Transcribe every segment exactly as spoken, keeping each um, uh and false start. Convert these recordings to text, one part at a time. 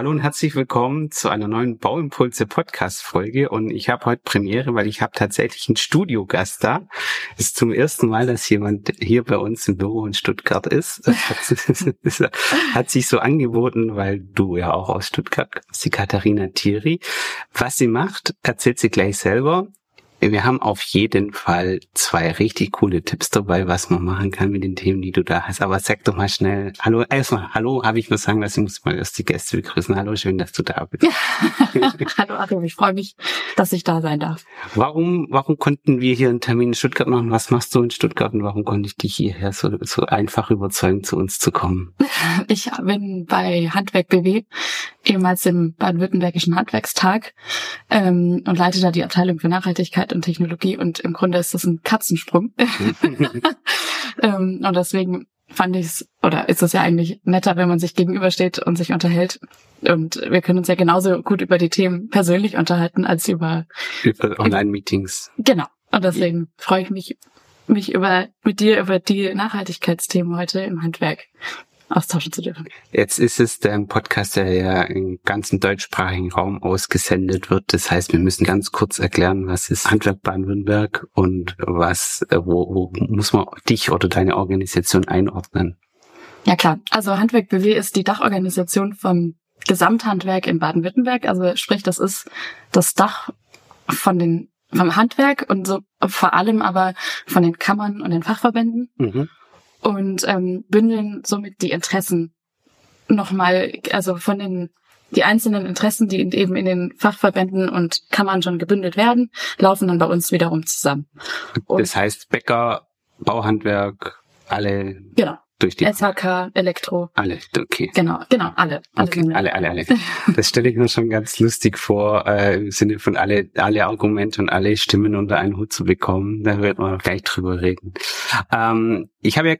Hallo und herzlich willkommen zu einer neuen Bauimpulse-Podcast-Folge. Und ich habe heute Premiere, weil ich habe tatsächlich einen Studiogast da. Es ist zum ersten Mal, dass jemand hier bei uns im Büro in Stuttgart ist. Das hat, das hat sich so angeboten, weil du ja auch aus Stuttgart kommst, die Katharina Thierry. Was sie macht, erzählt sie gleich selber. Wir haben auf jeden Fall zwei richtig coole Tipps dabei, was man machen kann mit den Themen, die du da hast. Aber sag doch mal schnell, hallo, erstmal, hallo, habe ich nur sagen lassen, ich muss mal erst die Gäste begrüßen. Hallo, schön, dass du da bist. Hallo, Achim, ich freue mich, dass ich da sein darf. Warum, warum konnten wir hier einen Termin in Stuttgart machen? Was machst du in Stuttgart und warum konnte ich dich hierher so, so einfach überzeugen, zu uns zu kommen? Ich bin bei Handwerk B W, ehemals im Baden-Württembergischen Handwerkstag, ähm, und leite da die Abteilung für Nachhaltigkeit und Technologie, und im Grunde ist das ein Katzensprung. ähm, und deswegen fand ich es, oder ist es ja eigentlich netter, wenn man sich gegenübersteht und sich unterhält. Und wir können uns ja genauso gut über die Themen persönlich unterhalten, als über, über Online-Meetings. Genau. Und deswegen freue ich mich, mich über, mit dir über die Nachhaltigkeitsthemen heute im Handwerk austauschen zu dürfen. Jetzt ist es der Podcast, der ja im ganzen deutschsprachigen Raum ausgesendet wird. Das heißt, wir müssen ganz kurz erklären, was ist Handwerk Baden-Württemberg und was, wo, wo muss man dich oder deine Organisation einordnen? Ja klar, also Handwerk B W ist die Dachorganisation vom Gesamthandwerk in Baden-Württemberg. Also sprich, das ist das Dach von den vom Handwerk und so vor allem aber von den Kammern und den Fachverbänden. Mhm. Und ähm, bündeln somit die Interessen nochmal, also von den die einzelnen Interessen, die eben in den Fachverbänden und Kammern schon gebündelt werden, laufen dann bei uns wiederum zusammen. Und das heißt Bäcker, Bauhandwerk, alle genau. Durch die S H K, Elektro. Alle, okay. Genau, genau, alle. Alle, okay, alle, alle, alle. Das stelle ich mir schon ganz lustig vor, äh, im Sinne von alle, alle Argumente und alle Stimmen unter einen Hut zu bekommen. Da wird man gleich drüber reden. Ähm, ich habe ja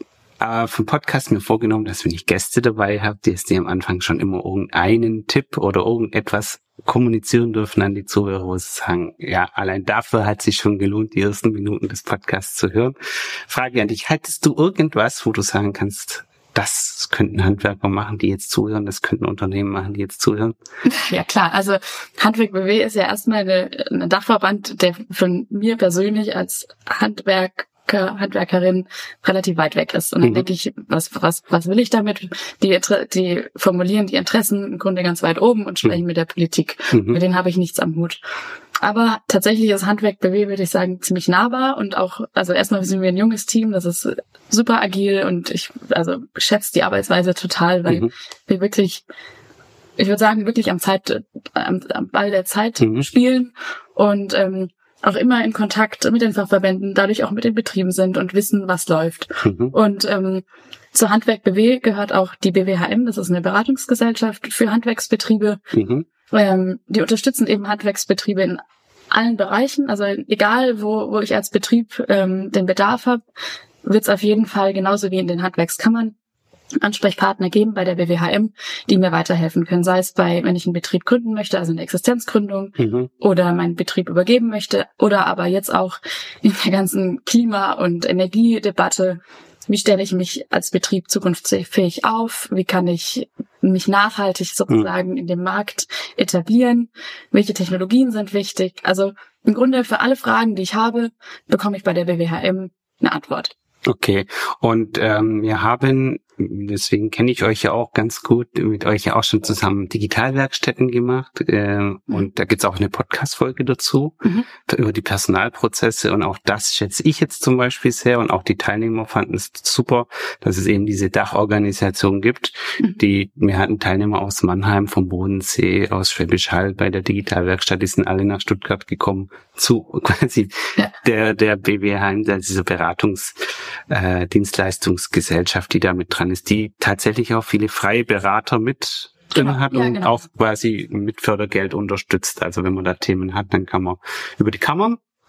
äh, vom Podcast mir vorgenommen, dass wenn ich Gäste dabei habe, die es dir am Anfang schon immer irgendeinen Tipp oder irgendetwas kommunizieren dürfen an die Zuhörer, wo sie sagen, ja, allein dafür hat sich schon gelohnt, die ersten Minuten des Podcasts zu hören. Frage an dich, hattest du irgendwas, wo du sagen kannst, das könnten Handwerker machen, die jetzt zuhören, das könnten Unternehmen machen, die jetzt zuhören? Ja klar, also Handwerk B W ist ja erstmal eine, eine Dachverband, der von mir persönlich als Handwerk Handwerkerin relativ weit weg ist. Und dann mhm. denke ich, was, was, was will ich damit? Die, die formulieren die Interessen im Grunde ganz weit oben und sprechen mhm. mit der Politik. Mhm. Mit denen habe ich nichts am Hut. Aber tatsächlich ist Handwerk B W, würde ich sagen, ziemlich nahbar und auch, also erstmal sind wir ein junges Team, das ist super agil und ich, also schätze die Arbeitsweise total, weil mhm. wir wirklich, ich würde sagen, wirklich am Zeit, am, am Ball der Zeit mhm. spielen und, ähm, auch immer in Kontakt mit den Fachverbänden, dadurch auch mit den Betrieben sind und wissen, was läuft. Mhm. Und ähm, zur Handwerk B W gehört auch die B W H M, das ist eine Beratungsgesellschaft für Handwerksbetriebe. Mhm. Ähm, die unterstützen eben Handwerksbetriebe in allen Bereichen, also egal, wo, wo ich als Betrieb ähm, den Bedarf habe, wird es auf jeden Fall genauso wie in den Handwerkskammern Ansprechpartner geben bei der B W H M, die mir weiterhelfen können, sei es bei, wenn ich einen Betrieb gründen möchte, also eine Existenzgründung mhm. oder meinen Betrieb übergeben möchte oder aber jetzt auch in der ganzen Klima- und Energiedebatte, wie stelle ich mich als Betrieb zukunftsfähig auf, wie kann ich mich nachhaltig sozusagen mhm. in dem Markt etablieren, welche Technologien sind wichtig, also im Grunde für alle Fragen, die ich habe, bekomme ich bei der B W H M eine Antwort. Okay, und ähm, wir haben, deswegen kenne ich euch ja auch ganz gut, mit euch ja auch schon zusammen Digitalwerkstätten gemacht äh, mhm. und da gibt's auch eine Podcast-Folge dazu mhm. über die Personalprozesse und auch das schätze ich jetzt zum Beispiel sehr und auch die Teilnehmer fanden es super, dass es eben diese Dachorganisation gibt, mhm. die, wir hatten Teilnehmer aus Mannheim, vom Bodensee, aus Schwäbisch Hall bei der Digitalwerkstatt, die sind alle nach Stuttgart gekommen zu quasi ja. der der B W H, dieser Beratungs Äh, Dienstleistungsgesellschaft, die da mit dran ist, die tatsächlich auch viele freie Berater mit drin genau, hat ja, und genau. auch quasi mit Fördergeld unterstützt. Also wenn man da Themen hat, dann kann man über die Kammern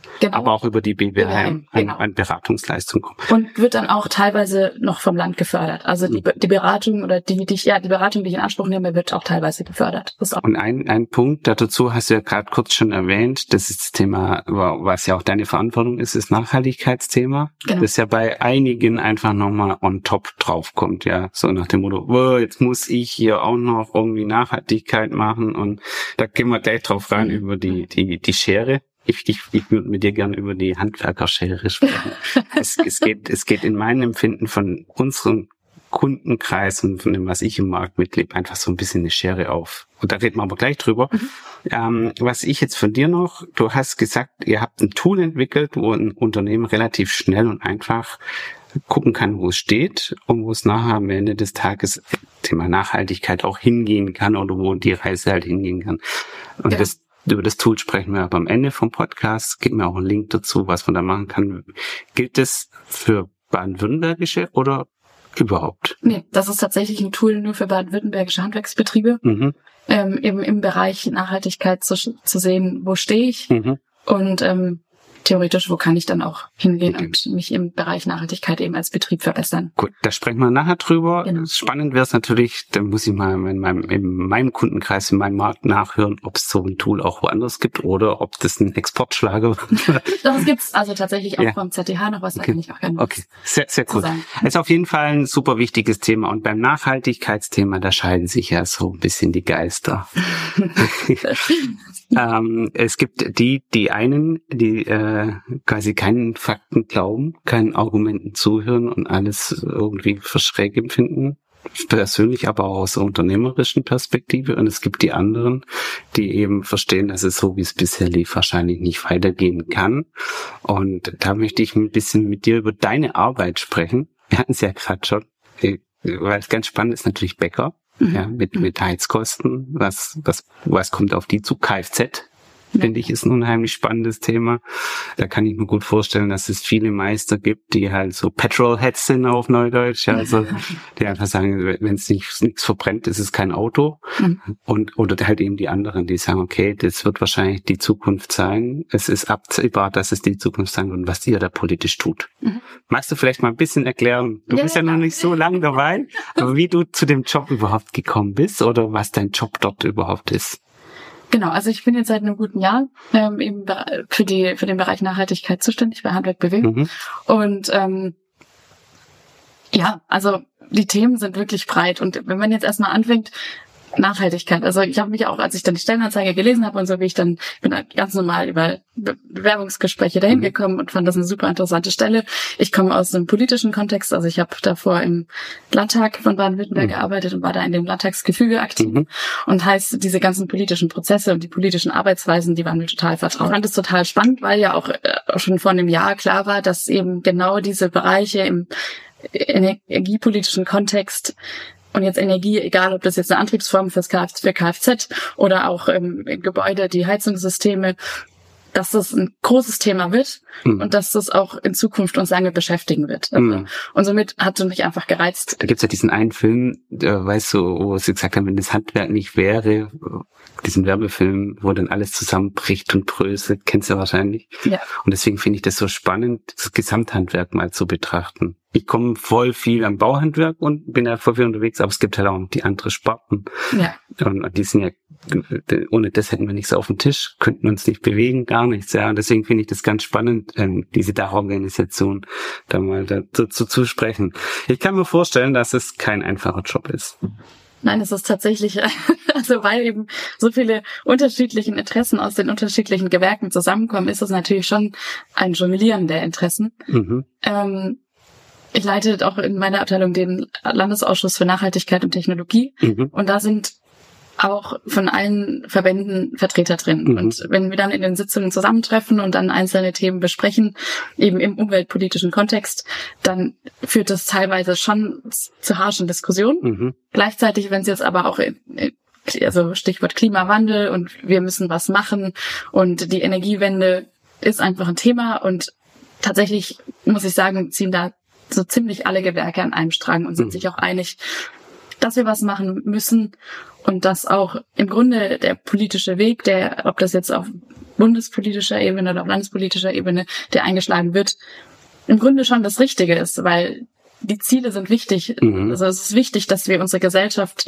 genau. aber auch über die B W H M genau. an, an Beratungsleistung kommen. Und wird dann auch teilweise noch vom Land gefördert. Also die, die Beratung oder die, die ich, ja, die Beratung, die ich in Anspruch nehme, wird auch teilweise gefördert. Das ist auch Und ein, ein Punkt dazu hast du ja gerade kurz schon erwähnt, das ist das Thema, was ja auch deine Verantwortung ist, ist Nachhaltigkeitsthema. Genau. Das ja bei einigen einfach nochmal on top draufkommt, ja. So nach dem Motto, oh, jetzt muss ich hier auch noch irgendwie Nachhaltigkeit machen und da gehen wir gleich drauf rein mhm. über die, die, die Schere. Ich, ich, ich würde mit dir gerne über die Handwerkerschere sprechen. es, es geht, es geht in meinem Empfinden von unseren Kundenkreis und von dem, was ich im Markt mitlebe, einfach so ein bisschen eine Schere auf. Und da reden wir aber gleich drüber. Mhm. Ähm, was ich jetzt von dir noch, du hast gesagt, ihr habt ein Tool entwickelt, wo ein Unternehmen relativ schnell und einfach gucken kann, wo es steht und wo es nachher am Ende des Tages Thema Nachhaltigkeit auch hingehen kann oder wo die Reise halt hingehen kann. Und ja. das Über das Tool sprechen wir aber am Ende vom Podcast. Gibt mir auch einen Link dazu, was man da machen kann. Gilt das für baden-württembergische oder überhaupt? Nee, das ist tatsächlich ein Tool nur für baden-württembergische Handwerksbetriebe. Mhm. Ähm, eben im Bereich Nachhaltigkeit zu, zu sehen, wo stehe ich mhm. und ähm, theoretisch, wo kann ich dann auch hingehen okay. und mich im Bereich Nachhaltigkeit eben als Betrieb verbessern. Gut, da sprechen wir nachher drüber. Genau. Spannend wäre es natürlich, da muss ich mal in meinem, in meinem Kundenkreis, in meinem Markt nachhören, ob es so ein Tool auch woanders gibt oder ob das ein Exportschlager wird. Das gibt's also tatsächlich auch ja. vom Z T H noch was, da okay. kann ich auch gerne Okay, sehr, sehr gut. Das ist auf jeden Fall ein super wichtiges Thema und beim Nachhaltigkeitsthema, da scheiden sich ja so ein bisschen die Geister. ähm, es gibt die, die einen, die äh, quasi keinen Fakten glauben, keinen Argumenten zuhören und alles irgendwie für schräg empfinden, persönlich, aber auch aus der unternehmerischen Perspektive. Und es gibt die anderen, die eben verstehen, dass es so, wie es bisher lief, wahrscheinlich nicht weitergehen kann. Und da möchte ich ein bisschen mit dir über deine Arbeit sprechen. Wir hatten es ja gerade schon, weil es ganz spannend ist, natürlich Bäcker. Mhm. Ja, mit, mit Heizkosten, was, was, was kommt auf die zu? Kfz, finde ich, ist ein unheimlich spannendes Thema. Da kann ich mir gut vorstellen, dass es viele Meister gibt, die halt so Petrolheads sind auf Neudeutsch, also die einfach sagen, wenn es nicht nichts verbrennt, ist es kein Auto. Mhm. Und oder halt eben die anderen, die sagen, okay, das wird wahrscheinlich die Zukunft sein. Es ist absehbar, dass es die Zukunft sein wird und was ihr da politisch tut. Mhm. Magst du vielleicht mal ein bisschen erklären? Du ja, bist ja, ja noch nicht so lange dabei, aber wie du zu dem Job überhaupt gekommen bist oder was dein Job dort überhaupt ist? Genau, also ich bin jetzt seit einem guten Jahr ähm, eben für die für den Bereich Nachhaltigkeit zuständig bei Handwerk B W. Mhm. Und ähm, ja, also die Themen sind wirklich breit. Und wenn man jetzt erstmal anfängt, Nachhaltigkeit. Also ich habe mich auch, als ich dann die Stellenanzeige gelesen habe und so, wie ich dann, bin dann ganz normal über Be- Bewerbungsgespräche dahin gekommen und fand das eine super interessante Stelle. Ich komme aus einem politischen Kontext, also ich habe davor im Landtag von Baden-Württemberg mhm. gearbeitet und war da in dem Landtagsgefüge aktiv. Mhm. Und heißt, diese ganzen politischen Prozesse und die politischen Arbeitsweisen, die waren mir total vertraut. Ich fand es total spannend, weil ja auch äh, schon vor einem Jahr klar war, dass eben genau diese Bereiche im energiepolitischen Kontext und jetzt Energie, egal ob das jetzt eine Antriebsform fürs Kfz, für Kfz oder auch ähm, im Gebäude, die Heizungssysteme, dass das ein großes Thema wird mhm. und dass das auch in Zukunft uns lange beschäftigen wird. Also, mhm. Und somit hat es mich einfach gereizt. Da gibt's ja diesen einen Film, der, weißt du, wo sie gesagt haben, wenn das Handwerk nicht wäre, diesen Werbefilm, wo dann alles zusammenbricht und bröselt, kennst du wahrscheinlich. Ja. Und deswegen finde ich das so spannend, das Gesamthandwerk mal zu betrachten. Ich komme voll viel am Bauhandwerk und bin ja voll viel unterwegs, aber es gibt halt auch die anderen Sparten. Ja. Und die sind ja, ohne das hätten wir nichts auf dem Tisch, könnten uns nicht bewegen, gar nichts. Ja, und deswegen finde ich das ganz spannend, diese Dachorganisation da mal dazu zu sprechen. Ich kann mir vorstellen, dass es kein einfacher Job ist. Nein, es ist tatsächlich, also weil eben so viele unterschiedliche Interessen aus den unterschiedlichen Gewerken zusammenkommen, ist es natürlich schon ein Jonglieren der Interessen. Mhm. Ähm, ich leite auch in meiner Abteilung den Landesausschuss für Nachhaltigkeit und Technologie. Mhm. Und da sind auch von allen Verbänden Vertreter drin. Mhm. Und wenn wir dann in den Sitzungen zusammentreffen und dann einzelne Themen besprechen, eben im umweltpolitischen Kontext, dann führt das teilweise schon zu harschen Diskussionen. Mhm. Gleichzeitig, wenn es jetzt aber auch, in, also Stichwort Klimawandel und wir müssen was machen und die Energiewende ist einfach ein Thema und tatsächlich, muss ich sagen, ziehen da so ziemlich alle Gewerke an einem Strang und sind mhm. sich auch einig, dass wir was machen müssen und dass auch im Grunde der politische Weg, der, ob das jetzt auf bundespolitischer Ebene oder auf landespolitischer Ebene, der eingeschlagen wird, im Grunde schon das Richtige ist, weil die Ziele sind wichtig. Mhm. Also es ist wichtig, dass wir unsere Gesellschaft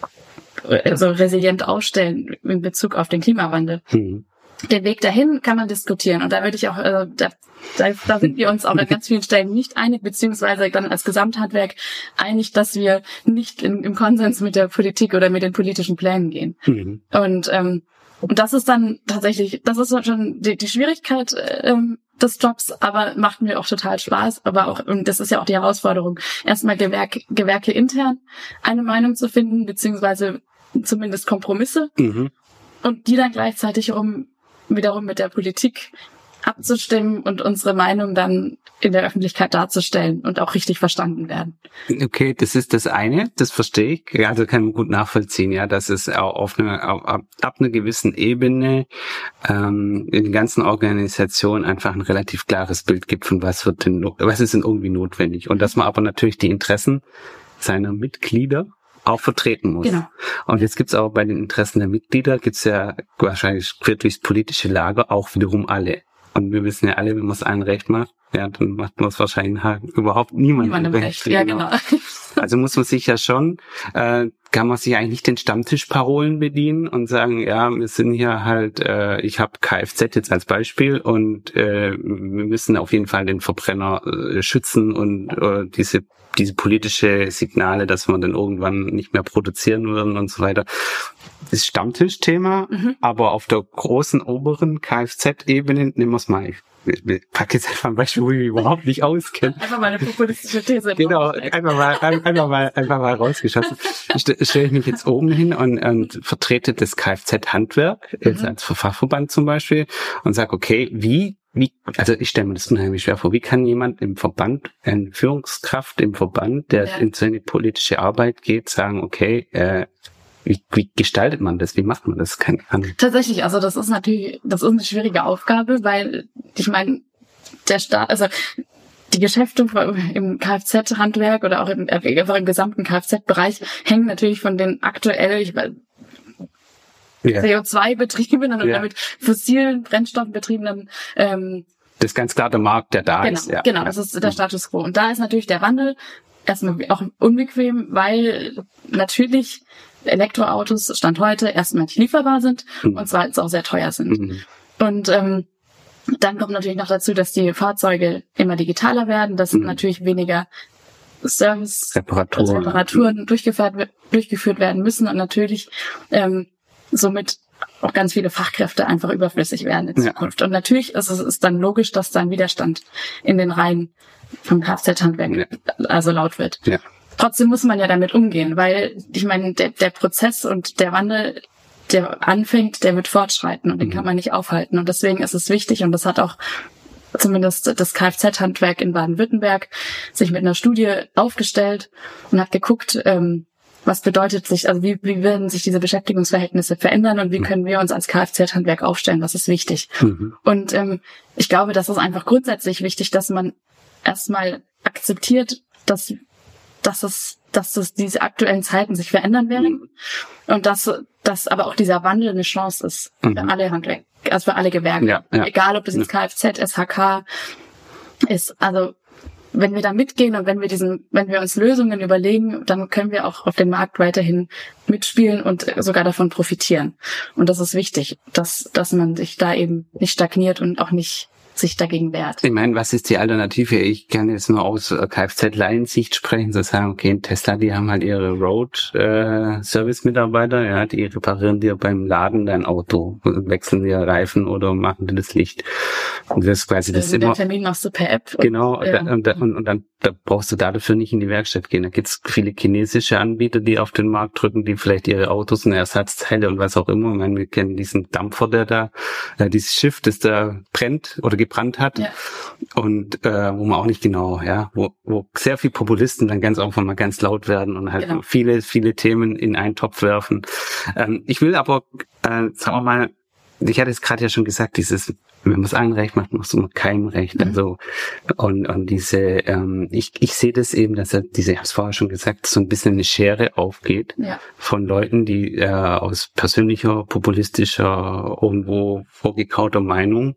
also resilient aufstellen in Bezug auf den Klimawandel. Mhm. Den Weg dahin kann man diskutieren und da würde ich auch, äh, da, da, da sind wir uns auch an ganz vielen Stellen nicht einig, beziehungsweise dann als Gesamthandwerk einig, dass wir nicht in, im Konsens mit der Politik oder mit den politischen Plänen gehen. Mhm. Und ähm, und das ist dann tatsächlich, das ist schon die, die Schwierigkeit ähm, des Jobs, aber macht mir auch total Spaß. Aber auch, und das ist ja auch die Herausforderung, erstmal Gewerke, Gewerke intern eine Meinung zu finden, beziehungsweise zumindest Kompromisse mhm. und die dann gleichzeitig um wiederum mit der Politik abzustimmen und unsere Meinung dann in der Öffentlichkeit darzustellen und auch richtig verstanden werden. Okay, das ist das eine, das verstehe ich. Also kann man gut nachvollziehen, ja, dass es auch auf eine, auf, ab einer gewissen Ebene ähm, in den ganzen Organisationen einfach ein relativ klares Bild gibt von was wird denn, was ist denn irgendwie notwendig und dass man aber natürlich die Interessen seiner Mitglieder auch vertreten muss. Genau. Und jetzt gibt's auch bei den Interessen der Mitglieder, gibt's ja wahrscheinlich quer durchs politische Lager auch wiederum alle. Und wir wissen ja alle, wenn man es allen recht macht, ja, dann macht man es wahrscheinlich halt überhaupt niemandem Niemandem recht. recht. Ja, genau. Also muss man sich ja schon, äh, kann man sich eigentlich nicht den Stammtischparolen bedienen und sagen, ja, wir sind hier halt, äh, ich habe Kfz jetzt als Beispiel und äh, wir müssen auf jeden Fall den Verbrenner äh, schützen und äh, diese diese politische Signale, dass wir dann irgendwann nicht mehr produzieren würden und so weiter. Das ist Stammtischthema, mhm. aber auf der großen oberen Kfz-Ebene, nehmen wir es mal. Ich packe jetzt einfach ein Beispiel, wo ich mich überhaupt nicht auskenne. Einfach mal eine populistische These. Genau, einfach mal, einfach mal, einfach mal rausgeschossen. St- Stelle ich mich jetzt oben hin und, und vertrete das Kfz-Handwerk, jetzt mhm. als Fachverband zum Beispiel, und sage, okay, wie Wie, also ich stelle mir das unheimlich schwer vor. Wie kann jemand im Verband, eine Führungskraft im Verband, der ja. in seine politische Arbeit geht, sagen, okay, äh, wie, wie gestaltet man das? Wie macht man das? Keine Ahnung. Tatsächlich, also das ist natürlich, das ist eine schwierige Aufgabe, weil ich meine, der Staat, also die Geschäfte im Kfz-Handwerk oder auch im, einfach im gesamten Kfz-Bereich hängen natürlich von den aktuell, ich weiß, Ja. C O zwei betriebenen oder ja. mit fossilen Brennstoffen betriebenen ähm, das ist ganz klar der Markt, der da genau, ist. Ja. Genau, das ist der Status quo. Und da ist natürlich der Wandel erstmal auch unbequem, weil natürlich Elektroautos Stand heute erstmal nicht lieferbar sind mhm. und zweitens auch sehr teuer sind. Mhm. Und ähm, dann kommt natürlich noch dazu, dass die Fahrzeuge immer digitaler werden, dass mhm. natürlich weniger Service, Reparaturen, also Reparaturen durchgeführt, durchgeführt werden müssen und natürlich ähm, somit auch ganz viele Fachkräfte einfach überflüssig werden in Zukunft. Ja. Und natürlich ist es ist dann logisch, dass dann Widerstand in den Reihen vom Kfz-Handwerk ja. also laut wird. Ja. Trotzdem muss man ja damit umgehen, weil ich meine, der, der Prozess und der Wandel, der anfängt, der wird fortschreiten und den mhm. kann man nicht aufhalten. Und deswegen ist es wichtig, und das hat auch zumindest das Kfz-Handwerk in Baden-Württemberg sich mit einer Studie aufgestellt und hat geguckt, ähm, was bedeutet sich, also wie, wie werden sich diese Beschäftigungsverhältnisse verändern und wie können wir uns als Kfz-Handwerk aufstellen, was ist wichtig. Mhm. Und ähm, ich glaube, das ist einfach grundsätzlich wichtig, dass man erstmal akzeptiert, dass dass es, dass es diese aktuellen Zeiten sich verändern werden mhm. und dass, dass aber auch dieser Wandel eine Chance ist mhm. für alle Handwerk, also für alle Gewerke. Ja, ja. Egal, ob das jetzt Kfz, S H K ist. Also wenn wir da mitgehen und wenn wir diesen, wenn wir uns Lösungen überlegen, dann können wir auch auf dem Markt weiterhin mitspielen und sogar davon profitieren. Und das ist wichtig, dass, dass man sich da eben nicht stagniert und auch nicht sich dagegen wehrt. Ich meine, was ist die Alternative? Ich kann jetzt nur aus Kfz-Laiensicht sprechen, zu sagen, okay, Tesla, die haben halt ihre Road-Service-Mitarbeiter, ja, die reparieren dir beim Laden dein Auto, wechseln dir Reifen oder machen dir das Licht. Und das ist quasi das also immer. Den Termin machst du per App. Genau, und, ja. und, und, und dann da brauchst du da dafür nicht in die Werkstatt gehen. Da gibt's viele chinesische Anbieter, die auf den Markt drücken, die vielleicht ihre Autos und Ersatzteile und was auch immer. Ich meine, wir kennen diesen Dampfer, der da, äh, dieses Schiff, das da brennt oder gebrannt hat. Ja. Und äh, wo man auch nicht genau, ja, wo, wo sehr viel Populisten dann ganz einfach mal ganz laut werden und halt genau. viele, viele Themen in einen Topf werfen. Ähm, ich will aber, äh, sagen wir mal, ich hatte es gerade ja schon gesagt, dieses wenn man es allen recht macht, macht es keinem recht. Mhm. Also und und diese, ähm, ich ich sehe das eben, dass er diese, ich habe es vorher schon gesagt, so ein bisschen eine Schere aufgeht ja. von Leuten, die äh, aus persönlicher, populistischer, irgendwo vorgekauter Meinung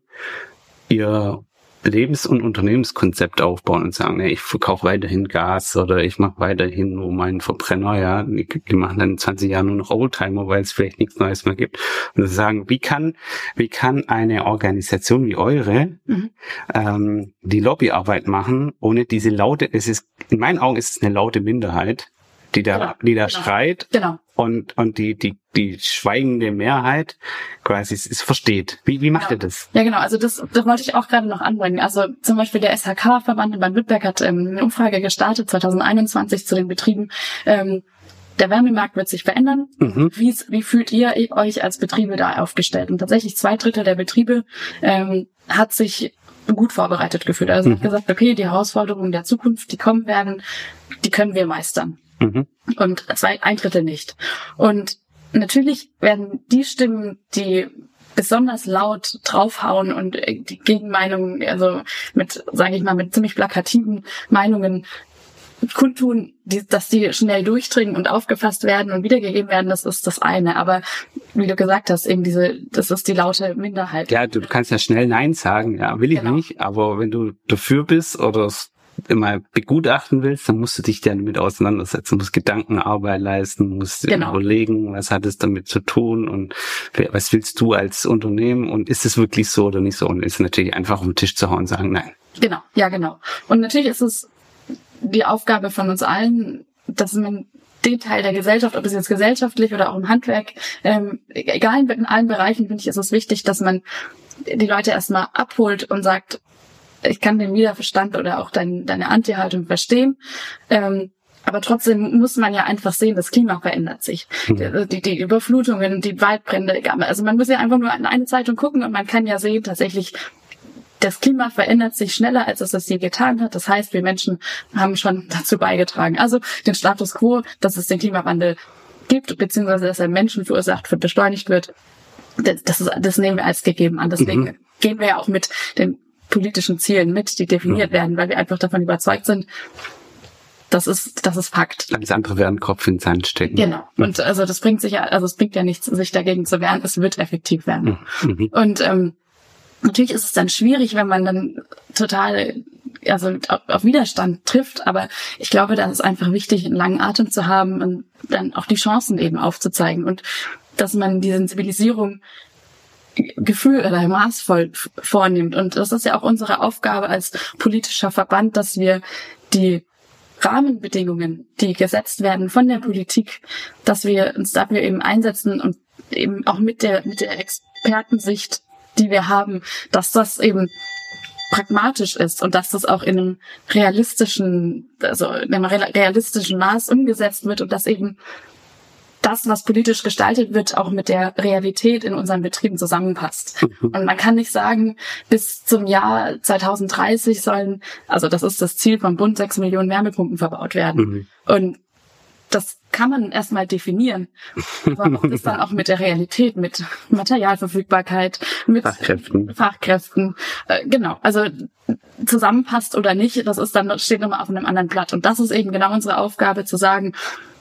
ihr Lebens- und Unternehmenskonzept aufbauen und sagen, ja, ich verkaufe weiterhin Gas oder ich mache weiterhin nur meinen Verbrenner, ja, die, die machen dann in zwanzig Jahren nur noch Oldtimer, weil es vielleicht nichts Neues mehr gibt. Und sie sagen, wie kann, wie kann eine Organisation wie eure mhm. ähm, die Lobbyarbeit machen, ohne diese laute, es ist, in meinen Augen ist es eine laute Minderheit, die da, genau, die da genau. schreit genau. und und die die die schweigende Mehrheit quasi es, es versteht. Wie wie macht ja. ihr das? Ja genau, also das das wollte ich auch gerade noch anbringen. Also zum Beispiel der S H K-Verband in Baden-Württemberg hat ähm, eine Umfrage gestartet zwanzig einundzwanzig zu den Betrieben. Ähm, der Wärmemarkt wird sich verändern. Mhm. Wie wie fühlt ihr euch als Betriebe da aufgestellt? Und tatsächlich zwei Drittel der Betriebe ähm, hat sich gut vorbereitet gefühlt. Also mhm. hat gesagt, okay, die Herausforderungen der Zukunft, die kommen werden, die können wir meistern. Mhm. Und zwei, ein Drittel nicht. Und natürlich werden die Stimmen, die besonders laut draufhauen und die Gegenmeinungen, also mit, sage ich mal, mit ziemlich plakativen Meinungen kundtun, die, dass die schnell durchdringen und aufgefasst werden und wiedergegeben werden, das ist das eine. Aber wie du gesagt hast, eben diese, das ist die laute Minderheit. Ja, du kannst ja schnell Nein sagen, ja, will ich genau. nicht, aber wenn du dafür bist oder mal begutachten willst, dann musst du dich damit auseinandersetzen, musst Gedankenarbeit leisten, musst genau. überlegen, was hat es damit zu tun und was willst du als Unternehmen und ist es wirklich so oder nicht so und ist natürlich einfach auf den Tisch zu hauen und sagen, nein. Genau, ja genau. Und natürlich ist es die Aufgabe von uns allen, dass man den Teil der Gesellschaft, ob es jetzt gesellschaftlich oder auch im Handwerk, ähm, egal in allen Bereichen, finde ich, ist es wichtig, dass man die Leute erstmal abholt und sagt, ich kann den Widerstand oder auch dein, deine Anti-Haltung verstehen. Ähm, aber trotzdem muss man ja einfach sehen, das Klima verändert sich. Mhm. Die, die Überflutungen, die Waldbrände. Also man muss ja einfach nur in eine Zeitung gucken und man kann ja sehen, tatsächlich, das Klima verändert sich schneller, als es es je getan hat. Das heißt, wir Menschen haben schon dazu beigetragen. Also den Status quo, dass es den Klimawandel gibt, beziehungsweise dass er Menschen verursacht wird, beschleunigt wird, das, das, ist, das nehmen wir als gegeben an. Deswegen mhm. gehen wir ja auch mit den politischen Zielen mit, die definiert mhm. werden, weil wir einfach davon überzeugt sind, das ist, das ist Fakt. Alles andere wäre ein Kopf in den Sand stecken. Genau. Und also das bringt sich ja, also es bringt ja nichts, sich dagegen zu wehren. Es wird effektiv werden. Mhm. Und ähm, natürlich ist es dann schwierig, wenn man dann total, also auf, auf Widerstand trifft. Aber ich glaube, da ist einfach wichtig, einen langen Atem zu haben und dann auch die Chancen eben aufzuzeigen und dass man die Sensibilisierung Gefühl oder maßvoll vornimmt. Und das ist ja auch unsere Aufgabe als politischer Verband, dass wir die Rahmenbedingungen, die gesetzt werden von der Politik, dass wir uns dafür eben einsetzen und eben auch mit der, mit der Expertensicht, die wir haben, dass das eben pragmatisch ist und dass das auch in einem realistischen, also in einem realistischen Maß umgesetzt wird und dass eben das, was politisch gestaltet wird, auch mit der Realität in unseren Betrieben zusammenpasst. Mhm. Und man kann nicht sagen, bis zum Jahr zwanzig dreißig sollen, also das ist das Ziel vom Bund, sechs Millionen Wärmepumpen verbaut werden. Mhm. Und das kann man erstmal definieren. Aber auch das dann auch mit der Realität, mit Materialverfügbarkeit, mit Fachkräften. Fachkräften. Äh, genau. Also zusammenpasst oder nicht, das ist dann, steht nochmal auf einem anderen Blatt. Und das ist eben genau unsere Aufgabe, zu sagen,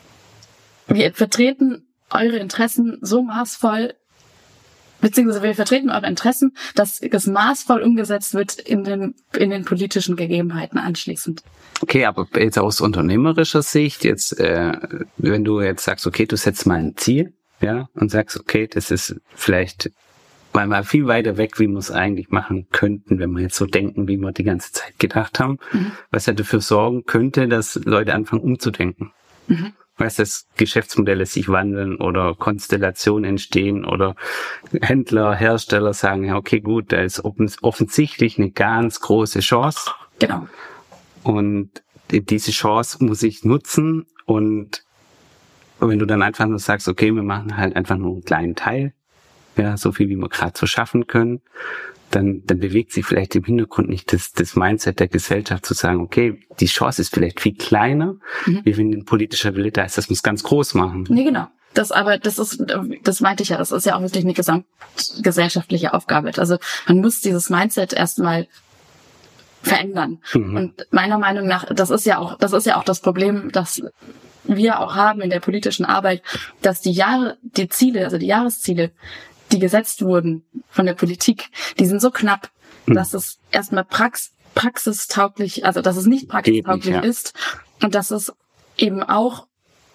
wir vertreten eure Interessen so maßvoll, beziehungsweise wir vertreten eure Interessen, dass das maßvoll umgesetzt wird in den, in den politischen Gegebenheiten anschließend. Okay, aber jetzt aus unternehmerischer Sicht, jetzt, äh, wenn du jetzt sagst, okay, du setzt mal ein Ziel, ja, und sagst, okay, das ist vielleicht mal, mal viel weiter weg, wie wir es eigentlich machen könnten, wenn wir jetzt so denken, wie wir die ganze Zeit gedacht haben, mhm. was ja dafür sorgen könnte, dass Leute anfangen umzudenken. Mhm. Weißt du, dass Geschäftsmodelle sich wandeln oder Konstellationen entstehen oder Händler, Hersteller sagen, ja, okay, gut, da ist offensichtlich eine ganz große Chance. Genau. Und diese Chance muss ich nutzen und wenn du dann einfach nur sagst, okay, wir machen halt einfach nur einen kleinen Teil, ja, so viel wie wir gerade so schaffen können, dann, dann bewegt sich vielleicht im Hintergrund nicht das, das Mindset der Gesellschaft zu sagen, okay, die Chance ist vielleicht viel kleiner, mhm. wie wenn ein politischer Wille da ist, dass wir es ganz groß machen. Nee, genau. das aber, das ist, das meinte ich ja, das ist ja auch wirklich eine gesamtgesellschaftliche Aufgabe. Also man muss dieses Mindset erstmal verändern. Mhm. Und meiner Meinung nach, das ist ja auch, das ist ja auch das Problem, dass wir auch haben in der politischen Arbeit, dass die Jahre, die Ziele, also die Jahresziele, die gesetzt wurden von der Politik, die sind so knapp, mhm. dass es erstmal prax, praxistauglich, also dass es nicht praxistauglich ja. ist und dass es eben auch,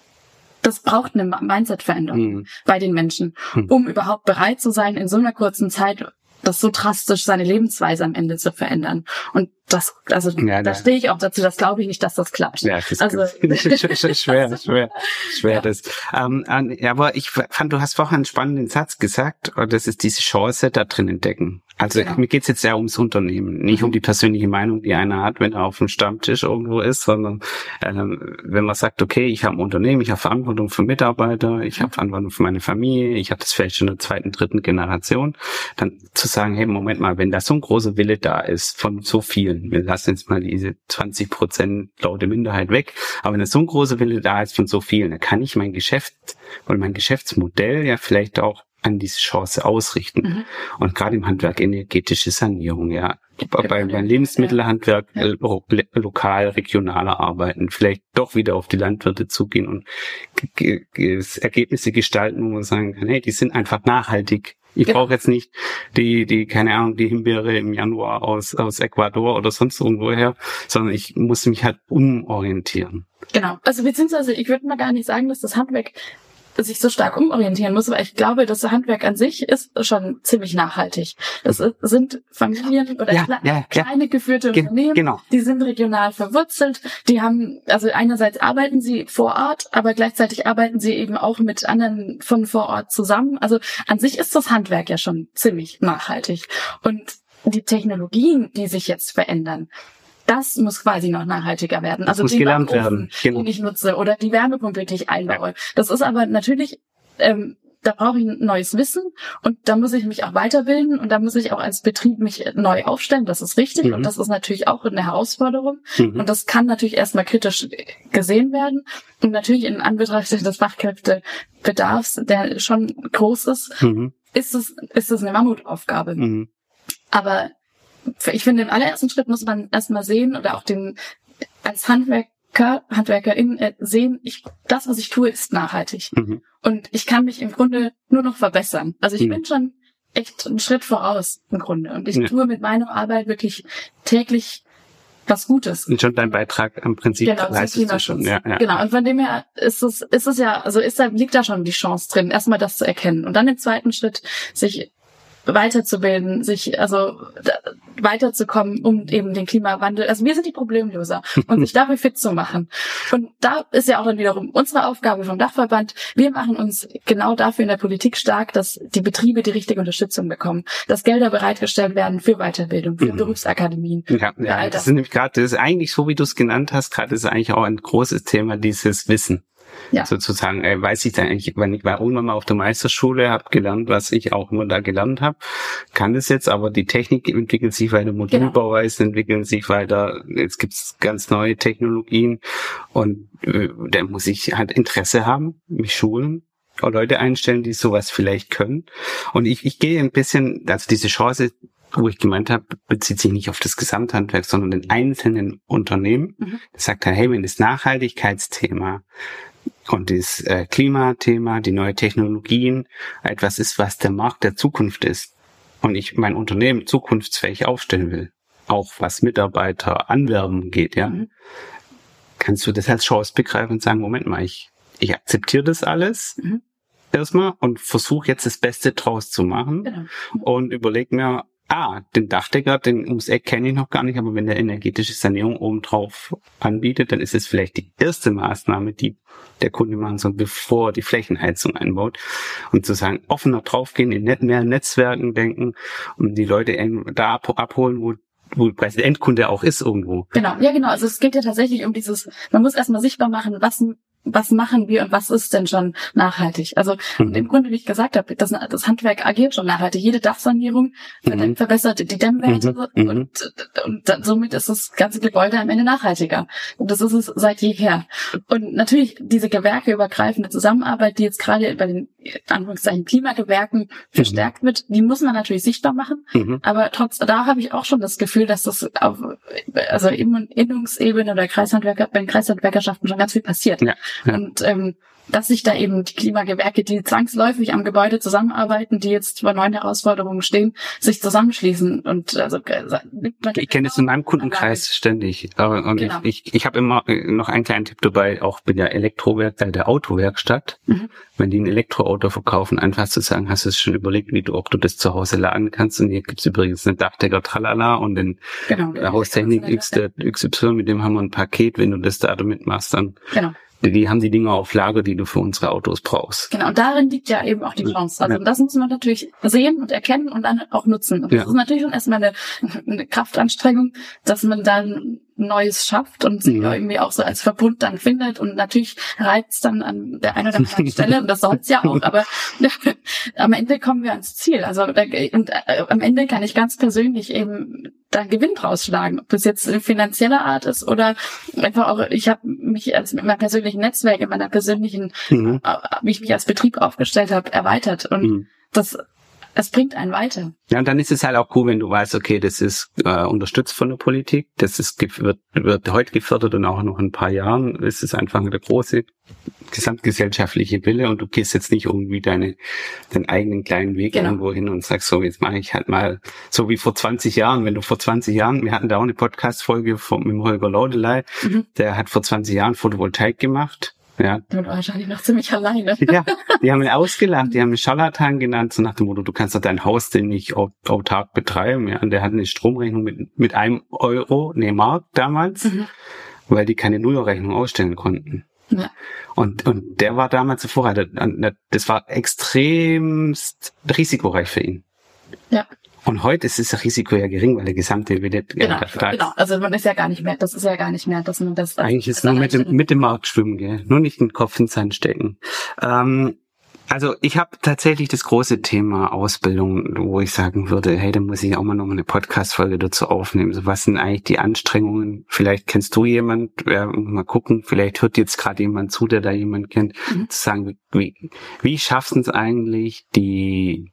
das braucht eine Mindset-Veränderung mhm. bei den Menschen, um mhm. überhaupt bereit zu sein, in so einer kurzen Zeit das so drastisch seine Lebensweise am Ende zu verändern. Und das, also ja, da stehe ich auch dazu, das glaube ich nicht, dass das klappt. Ja, das also ist schwer, schwer, schwer ja. das. Ähm, aber ich fand, du hast vorhin einen spannenden Satz gesagt, und das ist diese Chance da drin entdecken. Also genau. mir geht's jetzt sehr ums Unternehmen, nicht mhm. um die persönliche Meinung, die einer hat, wenn er auf dem Stammtisch irgendwo ist, sondern ähm, wenn man sagt, okay, ich habe ein Unternehmen, ich habe Verantwortung für Mitarbeiter, ich mhm. habe Verantwortung für meine Familie, ich habe das vielleicht schon in der zweiten, dritten Generation, dann zu sagen, hey, Moment mal, wenn da so ein großer Wille da ist von so vielen, wir lassen jetzt mal diese zwanzig Prozent laute Minderheit weg, aber wenn da so ein großer Wille da ist von so vielen, dann kann ich mein Geschäft oder mein Geschäftsmodell ja vielleicht auch an diese Chance ausrichten. Mhm. Und gerade im Handwerk energetische Sanierung, ja. Bei, beim Lebensmittelhandwerk ja. lo, lokal, regionaler arbeiten, vielleicht doch wieder auf die Landwirte zugehen und g- g- Ergebnisse gestalten, wo man sagen kann, hey, die sind einfach nachhaltig. Ich genau. brauche jetzt nicht die, die, keine Ahnung, die Himbeere im Januar aus, aus Ecuador oder sonst irgendwoher, sondern ich muss mich halt umorientieren. Genau. Also beziehungsweise ich würde mal gar nicht sagen, dass das Handwerk sich so stark umorientieren muss, weil ich glaube, das Handwerk an sich ist schon ziemlich nachhaltig. Das sind Familien oder ja, kle- ja, kleine ja. geführte Ge- Unternehmen, genau. die sind regional verwurzelt, die haben, also einerseits arbeiten sie vor Ort, aber gleichzeitig arbeiten sie eben auch mit anderen von vor Ort zusammen. Also an sich ist das Handwerk ja schon ziemlich nachhaltig. Und die Technologien, die sich jetzt verändern, das muss quasi noch nachhaltiger werden. Das also muss den gelernt Backofen, werden. Genau. Den ich nutze oder die Wärmepumpe, die ich einbaue. Ja. Das ist aber natürlich, ähm, da brauche ich ein neues Wissen und da muss ich mich auch weiterbilden und da muss ich auch als Betrieb mich neu aufstellen. Das ist richtig mhm. und das ist natürlich auch eine Herausforderung mhm. und das kann natürlich erstmal kritisch gesehen werden und natürlich in Anbetracht des Fachkräftebedarfs, der schon groß ist, mhm. ist es ist es eine Mammutaufgabe. Mhm. Aber ich finde, im allerersten Schritt muss man erstmal sehen oder auch den als Handwerker, Handwerkerin äh, sehen, ich, das, was ich tue, ist nachhaltig. Mhm. Und ich kann mich im Grunde nur noch verbessern. Also ich mhm. bin schon echt einen Schritt voraus im Grunde. Und ich ja. tue mit meiner Arbeit wirklich täglich was Gutes. Und schon dein Beitrag im Prinzip genau, leistest du schon. Ja, ja. Genau, und von dem her ist es, ist es ja, also ist da, liegt da schon die Chance drin, erstmal das zu erkennen. Und dann im zweiten Schritt sich weiterzubilden, sich also weiterzukommen, um eben den Klimawandel, also wir sind die Problemlöser und sich dafür fit zu machen. Und da ist ja auch dann wiederum unsere Aufgabe vom Dachverband. Wir machen uns genau dafür in der Politik stark, dass die Betriebe die richtige Unterstützung bekommen, dass Gelder bereitgestellt werden für Weiterbildung, für mhm. Berufsakademien. Ja, ja das. das ist nämlich gerade, das ist eigentlich so, wie du es genannt hast, gerade ist eigentlich auch ein großes Thema, dieses Wissen. Ja. Sozusagen, äh, weiß ich dann eigentlich, wenn ich war irgendwann mal auf der Meisterschule, habe gelernt, was ich auch immer da gelernt habe, kann das jetzt, aber die Technik entwickelt sich weiter, Modulbauweisen genau. entwickeln sich weiter, jetzt gibt's ganz neue Technologien und äh, da muss ich halt Interesse haben, mich schulen, auch Leute einstellen, die sowas vielleicht können. Und ich, ich gehe ein bisschen, also diese Chance, wo ich gemeint habe, bezieht sich nicht auf das Gesamthandwerk, sondern den einzelnen Unternehmen. Mhm. Das sagt halt, hey, wenn das Nachhaltigkeitsthema und das äh, Klimathema, die neuen Technologien etwas ist, was der Markt der Zukunft ist und ich mein Unternehmen zukunftsfähig aufstellen will, auch was Mitarbeiter anwerben geht, ja, mhm. kannst du das als Chance begreifen und sagen, Moment mal, ich, ich akzeptiere das alles mhm. erstmal und versuche jetzt das Beste draus zu machen genau. und überleg mir, ah, den Dachdecker, den ums Eck kenne ich noch gar nicht, aber wenn der energetische Sanierung obendrauf anbietet, dann ist es vielleicht die erste Maßnahme, die der Kunde machen soll, bevor er die Flächenheizung einbaut. Und zu sagen, offener draufgehen, in net- mehr Netzwerken denken und die Leute da ab- abholen, wo wo der Endkunde auch ist irgendwo. Genau, ja genau. Also es geht ja tatsächlich um dieses, man muss erstmal sichtbar machen, was was machen wir und was ist denn schon nachhaltig? Also mhm. im Grunde, wie ich gesagt habe, das, das Handwerk agiert schon nachhaltig. Jede Dachsanierung mhm. verbessert die Dämmwerte mhm. und, und, und somit ist das ganze Gebäude am Ende nachhaltiger. Und das ist es seit jeher. Und natürlich diese gewerkeübergreifende Zusammenarbeit, die jetzt gerade bei den Anführungszeichen Klimagewerken verstärkt mhm. wird, die muss man natürlich sichtbar machen. Mhm. Aber trotz, da habe ich auch schon das Gefühl, dass das auf, also in Innungsebene oder Kreishandwerker, bei den Kreishandwerkerschaften schon ganz viel passiert. Ja. Ja. Und ähm, dass sich da eben die Klimagewerke, die zwangsläufig am Gebäude zusammenarbeiten, die jetzt vor neuen Herausforderungen stehen, sich zusammenschließen. Und also ich kenne das in meinem Kundenkreis ständig. Und genau. ich, ich, ich habe immer noch einen kleinen Tipp dabei, auch bei der Elektrowerk, äh, der Autowerkstatt, mhm. wenn die ein Elektroauto verkaufen, einfach zu sagen, hast du es schon überlegt, wie du auch du das zu Hause laden kannst. Und hier gibt's übrigens einen Dachdecker Tralala und den genau, Haustechnik X Y, mit dem haben wir ein Paket, wenn du das da mitmachst, dann genau. Die haben die Dinge auf Lager, die du für unsere Autos brauchst. Genau, und darin liegt ja eben auch die Chance. Also ja. das muss man natürlich sehen und erkennen und dann auch nutzen. Und das ja. ist natürlich schon erstmal eine, eine Kraftanstrengung, dass man dann Neues schafft und sich ja. irgendwie auch so als Verbund dann findet. Und natürlich reizt dann an der einen oder anderen Stelle, und das soll es ja auch, aber am Ende kommen wir ans Ziel. Also und äh, am Ende kann ich ganz persönlich eben da Gewinn draus schlagen, ob es jetzt in finanzieller Art ist oder einfach auch, ich habe mich als mit meinem persönlichen Netzwerk, in meiner persönlichen, mhm. äh, wie ich mich als Betrieb aufgestellt habe, erweitert. Und mhm. das Es bringt einen weiter. Ja, und dann ist es halt auch cool, wenn du weißt, okay, das ist äh, unterstützt von der Politik, das ist wird, wird heute gefördert und auch noch in ein paar Jahren ist es einfach eine große gesamtgesellschaftliche Wille und du gehst jetzt nicht irgendwie deine deinen eigenen kleinen Weg genau. irgendwo hin und sagst, so, jetzt mache ich halt mal so wie vor zwanzig Jahren, wenn du vor zwanzig Jahren, wir hatten da auch eine Podcast-Folge von, mit dem Holger Laudeley, mhm. der hat vor zwanzig Jahren Photovoltaik gemacht. Ja. Und wahrscheinlich noch ziemlich alleine. Ja, die haben ihn ausgelacht, die haben ihn Scharlatan genannt, so nach dem Motto, du kannst doch dein Haus denn nicht autark betreiben. Ja, und der hat eine Stromrechnung mit mit einem Euro, nee, Mark damals, mhm. weil die keine Nullerrechnung ausstellen konnten. Ja. Und und der war damals so Vorreiter. Das war extremst risikoreich für ihn. Ja. Und heute ist das Risiko ja gering, weil der gesamte Wille genau, da genau. Also man ist ja gar nicht mehr, das ist ja gar nicht mehr, dass man das... Eigentlich ist es nur mit dem, mit dem Markt schwimmen, gell? Nur nicht den Kopf in den Sand stecken. Ähm, also ich habe tatsächlich das große Thema Ausbildung, wo ich sagen würde, hey, da muss ich auch mal noch mal eine Podcast-Folge dazu aufnehmen. So, was sind eigentlich die Anstrengungen? Vielleicht kennst du jemand, ja, mal gucken, vielleicht hört jetzt gerade jemand zu, der da jemand kennt, mhm. zu sagen, wie, wie schaffen es eigentlich die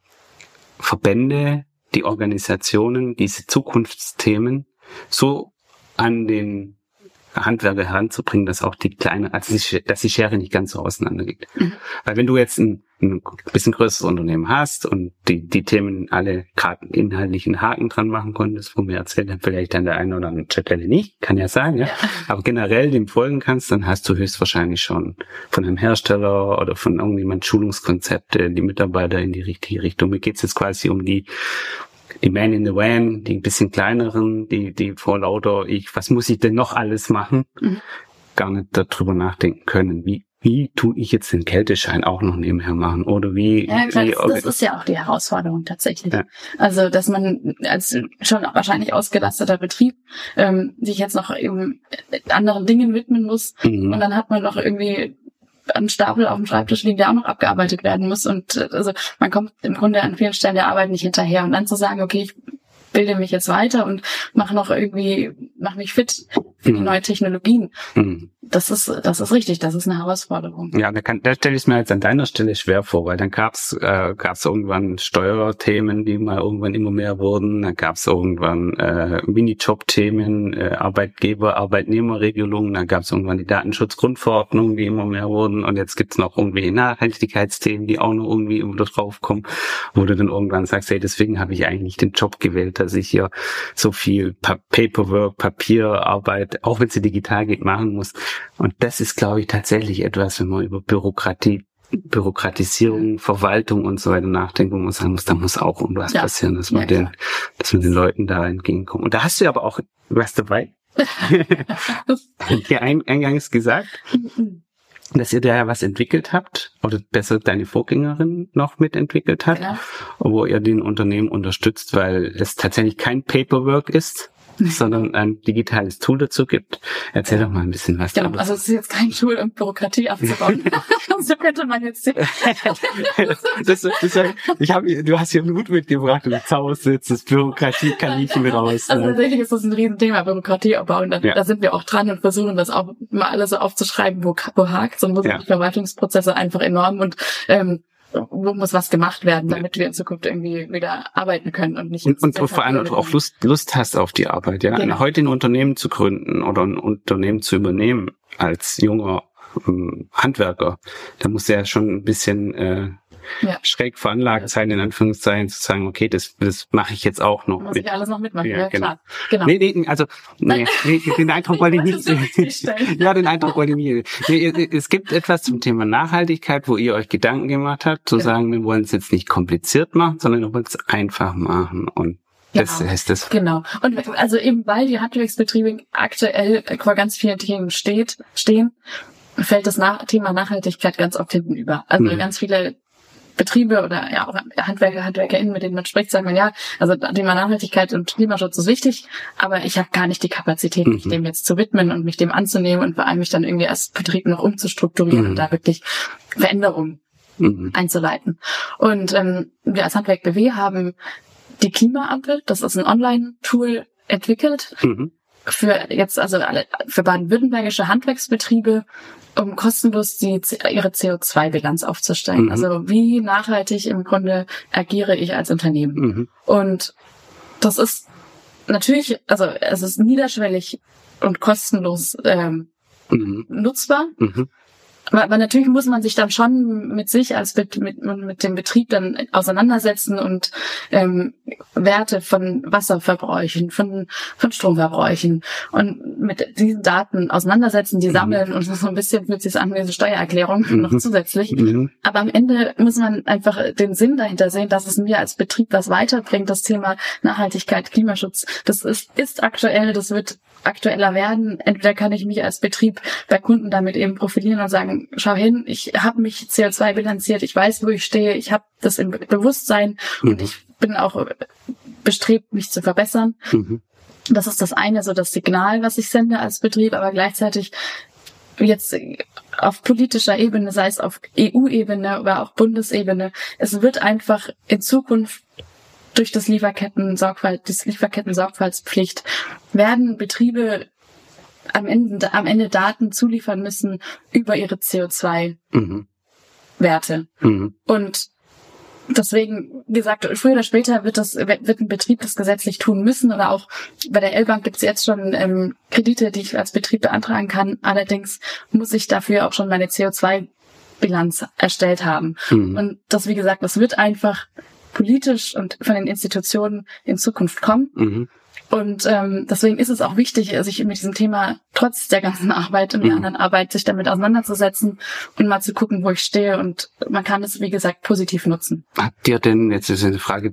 Verbände, die Organisationen, diese Zukunftsthemen so an den Handwerker heranzubringen, dass auch die kleine, also dass die Schere nicht ganz so auseinander liegt. Mhm. Weil wenn du jetzt ein, ein bisschen größeres Unternehmen hast und die die Themen alle gerade inhaltlichen Haken dran machen konntest, wo mir erzählt haben, vielleicht an der einen oder anderen Stelle nicht, kann ja sein, ja. ja. Aber generell dem folgen kannst, dann hast du höchstwahrscheinlich schon von einem Hersteller oder von irgendjemand Schulungskonzepte, die Mitarbeiter in die richtige Richtung. Mir geht's jetzt quasi um die die Man in the Van, die ein bisschen kleineren, die die vor lauter, ich, was muss ich denn noch alles machen, mhm. gar nicht darüber nachdenken können, wie wie tue ich jetzt den Kälteschein auch noch nebenher machen oder wie... Ja, klar, wie das, das ist ja auch die Herausforderung tatsächlich. Ja. Also, dass man als schon wahrscheinlich ausgelasteter Betrieb ähm, sich jetzt noch eben anderen Dingen widmen muss mhm. und dann hat man noch irgendwie einen Stapel auf dem Schreibtisch liegen, der auch noch abgearbeitet werden muss und also man kommt im Grunde an vielen Stellen der Arbeit nicht hinterher und dann zu sagen, okay, ich bilde mich jetzt weiter und mache noch irgendwie, mache mich fit für die mhm. neuen Technologien. Mhm. Das ist, das ist richtig, das ist eine Herausforderung. Ja, da, kann, da stelle ich es mir jetzt an deiner Stelle schwer vor, weil dann gab's äh, gab's irgendwann Steuerthemen, die mal irgendwann immer mehr wurden, dann gab's irgendwann äh, Minijob-Themen, äh, Arbeitgeber, Arbeitnehmerregelungen, dann gab's irgendwann die Datenschutzgrundverordnung, die immer mehr wurden und jetzt gibt's noch irgendwie Nachhaltigkeitsthemen, die auch noch irgendwie immer draufkommen, wo du dann irgendwann sagst, hey, deswegen habe ich eigentlich den Job gewählt, dass ich hier so viel pa- Paperwork, Papierarbeit, auch wenn sie digital geht, machen muss. Und das ist, glaube ich, tatsächlich etwas, wenn man über Bürokratie, Bürokratisierung, Verwaltung und so weiter nachdenkt, wo man sagen muss, da muss auch irgendwas ja. passieren, dass man ja, den, dass man den Leuten da entgegenkommt. Und da hast du aber auch was dabei. ja, ein, eingangs gesagt, dass ihr da ja was entwickelt habt, oder besser deine Vorgängerin noch mitentwickelt hat, genau. wo ihr den Unternehmen unterstützt, weil es tatsächlich kein Paperwork ist, sondern ein digitales Tool dazu gibt. Erzähl doch mal ein bisschen was genau, darüber. Also es ist jetzt kein Tool, um Bürokratie abzubauen. So könnte man jetzt sehen. das, das, das, ich hab, du hast hier Mut mitgebracht und du zauberst jetzt das Bürokratie-Kaninchen raus. Also tatsächlich ist das ein Riesenthema, Bürokratie abbauen. Da, ja. da sind wir auch dran und versuchen das auch mal alles so aufzuschreiben, wo, wo hakt. Und wo sind ja. die Verwaltungsprozesse einfach enorm und ähm, wo muss was gemacht werden, damit wir in Zukunft irgendwie wieder arbeiten können und nicht... Und, und vor allem auch Lust, Lust hast auf die Arbeit, ja. Genau. Heute ein Unternehmen zu gründen oder ein Unternehmen zu übernehmen als junger ähm, Handwerker, da muss ja schon ein bisschen äh, ja. schräg veranlagt sein, in Anführungszeichen, zu sagen, okay, das das mache ich jetzt auch noch. Muss mit. ich alles noch mitmachen, ja, ja genau. klar. Genau. Nee, nee, also nee, nee, den Eindruck wollte ich nicht. ja, den Eindruck wollte ich nicht. Nee, es gibt etwas zum Thema Nachhaltigkeit, wo ihr euch Gedanken gemacht habt, zu genau. sagen, wir wollen es jetzt nicht kompliziert machen, sondern wir wollen es einfach machen und das genau. heißt das. Genau. Und also eben, weil die Handwerksbetriebe aktuell vor ganz vielen Themen steht, stehen, fällt das Nach- Thema Nachhaltigkeit ganz oft hinten über. Also mhm. ganz viele Betriebe oder ja auch Handwerker, HandwerkerInnen, mit denen man spricht, sagen, ja, also Thema Nachhaltigkeit und Klimaschutz ist wichtig, aber ich habe gar nicht die Kapazität, mich mhm. dem jetzt zu widmen und mich dem anzunehmen und vor allem mich dann irgendwie als Betrieb noch umzustrukturieren mhm. und da wirklich Veränderungen mhm. einzuleiten. Und ähm, wir als Handwerk B W haben die Klimaampel, das ist ein Online-Tool, entwickelt mhm. für jetzt also alle für baden-württembergische Handwerksbetriebe, um kostenlos die, ihre C O zwei Bilanz aufzustellen. Mhm. Also wie nachhaltig im Grunde agiere ich als Unternehmen. Mhm. Und das ist natürlich, also es ist niederschwellig und kostenlos ähm, mhm. nutzbar. Mhm. Aber, aber natürlich muss man sich dann schon mit sich als mit, mit, mit dem Betrieb dann auseinandersetzen und ähm, Werte von Wasserverbräuchen, von von Stromverbräuchen und mit diesen Daten auseinandersetzen, die sammeln und so ein bisschen fühlt sich an wie eine Steuererklärung mhm. noch zusätzlich. Mhm. Aber am Ende muss man einfach den Sinn dahinter sehen, dass es mir als Betrieb was weiterbringt, das Thema Nachhaltigkeit, Klimaschutz. Das ist, ist aktuell, das wird aktueller werden. Entweder kann ich mich als Betrieb bei Kunden damit eben profilieren und sagen, schau hin, ich habe mich C O zwei bilanziert, ich weiß, wo ich stehe, ich habe das im Bewusstsein mhm. und ich bin auch bestrebt, mich zu verbessern. Mhm. Das ist das eine, so das Signal, was ich sende als Betrieb, aber gleichzeitig jetzt auf politischer Ebene, sei es auf E U-Ebene oder auch Bundesebene, es wird einfach in Zukunft durch das Lieferketten-Sorgfalt, die Lieferketten-Sorgfaltspflicht werden Betriebe am Ende, am Ende Daten zuliefern müssen über ihre C O zwei Werte. Mhm. Und deswegen, wie gesagt, früher oder später wird das, wird ein Betrieb das gesetzlich tun müssen, oder auch bei der L-Bank gibt es jetzt schon ähm, Kredite, die ich als Betrieb beantragen kann. Allerdings muss ich dafür auch schon meine C O zwei Bilanz erstellt haben. Mhm. Und das, wie gesagt, das wird einfach politisch und von den Institutionen in Zukunft kommen. Mhm. Und ähm, deswegen ist es auch wichtig, sich mit diesem Thema trotz der ganzen Arbeit und der mhm. anderen Arbeit sich damit auseinanderzusetzen und mal zu gucken, wo ich stehe. Und man kann es, wie gesagt, positiv nutzen. Habt ihr denn, jetzt ist eine Frage,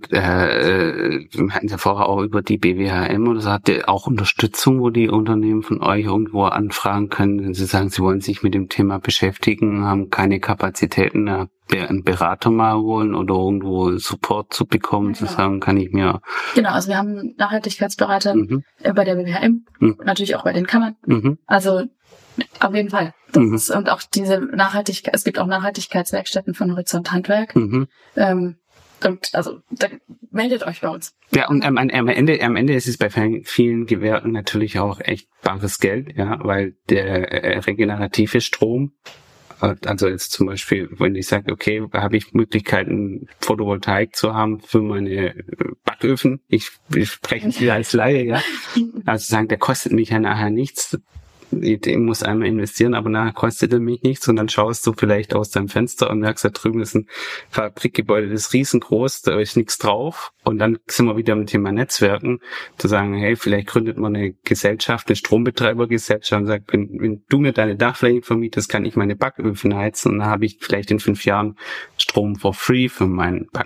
äh, wir hatten ja vorher auch über die B W H M, oder so, habt ihr auch Unterstützung, wo die Unternehmen von euch irgendwo anfragen können, wenn sie sagen, sie wollen sich mit dem Thema beschäftigen, haben keine Kapazitäten, einen Berater mal holen oder irgendwo Support zu bekommen, ja, zu sagen, kann ich mir... Genau, also wir haben Nachhaltigkeitsberater mhm. bei der B W H M, mhm. natürlich auch bei den Kammern. Mhm. Also auf jeden Fall. Das mhm. ist, und auch diese Nachhaltigkeit, es gibt auch Nachhaltigkeitswerkstätten von Horizont Handwerk. Mhm. Ähm, und also da, meldet euch bei uns. Ja, und am, am Ende am Ende ist es bei vielen Gewerken natürlich auch echt bares Geld, ja, weil der äh, regenerative Strom, also jetzt zum Beispiel, wenn ich sage, okay, habe ich Möglichkeiten, Photovoltaik zu haben für meine Backöfen. Ich, ich spreche es wieder als Laie, ja. Also sagen, der kostet mich ja nachher nichts. Ich muss einmal investieren, aber nachher kostet er mich nichts. Und dann schaust du vielleicht aus deinem Fenster und merkst, da drüben ist ein Fabrikgebäude, das ist riesengroß, da ist nichts drauf. Und dann sind wir wieder am Thema Netzwerken, zu sagen, hey, vielleicht gründet man eine Gesellschaft, eine Strombetreibergesellschaft und sagt, wenn, wenn du mir deine Dachfläche vermietest, kann ich meine Backöfen heizen. Und dann habe ich vielleicht in fünf Jahren Strom for free für meinen Back